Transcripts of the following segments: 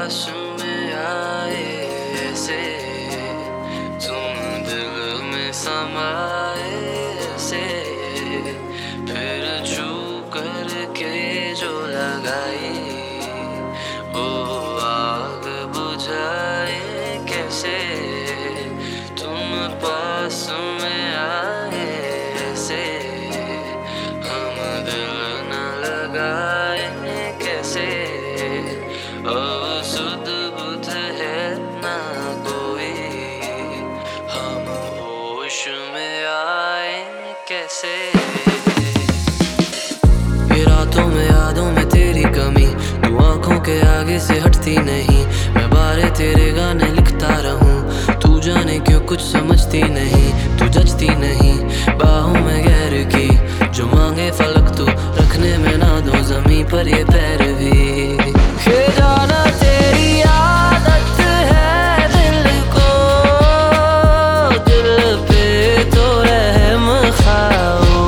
पास में आए ऐसे, तुम दिल में समाए ऐसे, फिर छू करके जो लगाई वो आग बुझाए कैसे। तुम पास में आए ऐसे, हम दिल न लगाए कैसे। अब सुध बुध है ना कोई, हम होश में आए कैसे। ये रातों में यादों में तेरी कमी, तू आंखों के आगे से हटती नहीं। मैं बारे तेरे गाने लिखता रहूं, तू जाने क्यों कुछ समझती नहीं। तू जचती नहीं बाहों में गैर की, जो मांगे फलक तू रखने में ना दो जमीन पर ये पैर भी। ये जाना तेरी आदत है दिल को, दिल पे तो रहम खाओ।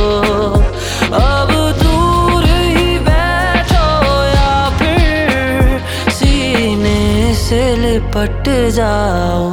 अब दूर ही बैठो या फिर सीने से लिपट जाओ।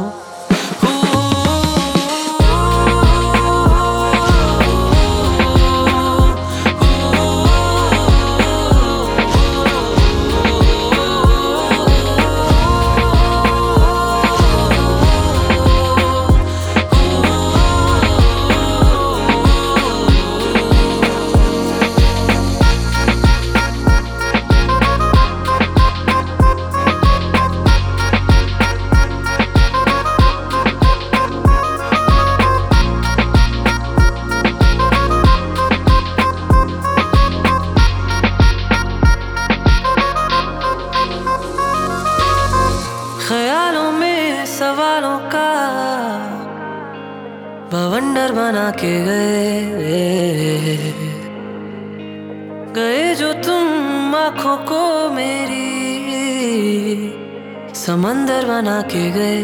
ख्यालों में सवालों का बवंडर बना के गए जो तुम आँखों को मेरी समंदर बना के गए।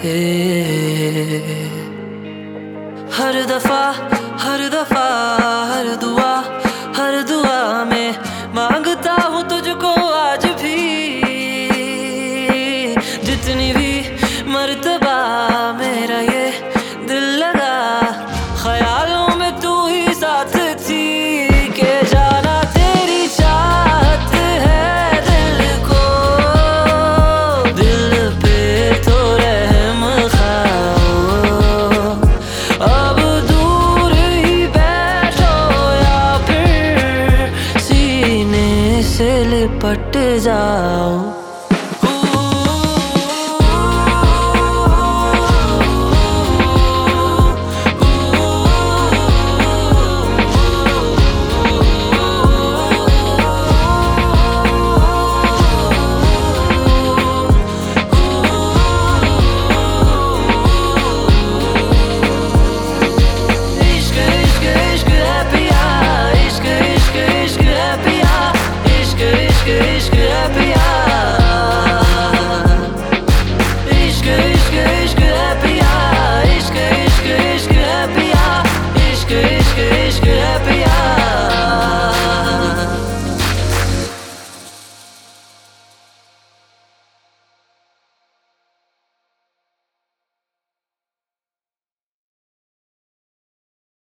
हर दफा हर दफा हर दुआ में मांगता हूँ तुझको आज भी। जितनी भी मर्तबा मेरा ये दिल लगा, ख्यालों में तू ही साथ थी। के जाना तेरी चाहत है दिल को, दिल पे तो रहम खाओ। अब दूर ही बैठो या फिर सीने से लिपट जाओ।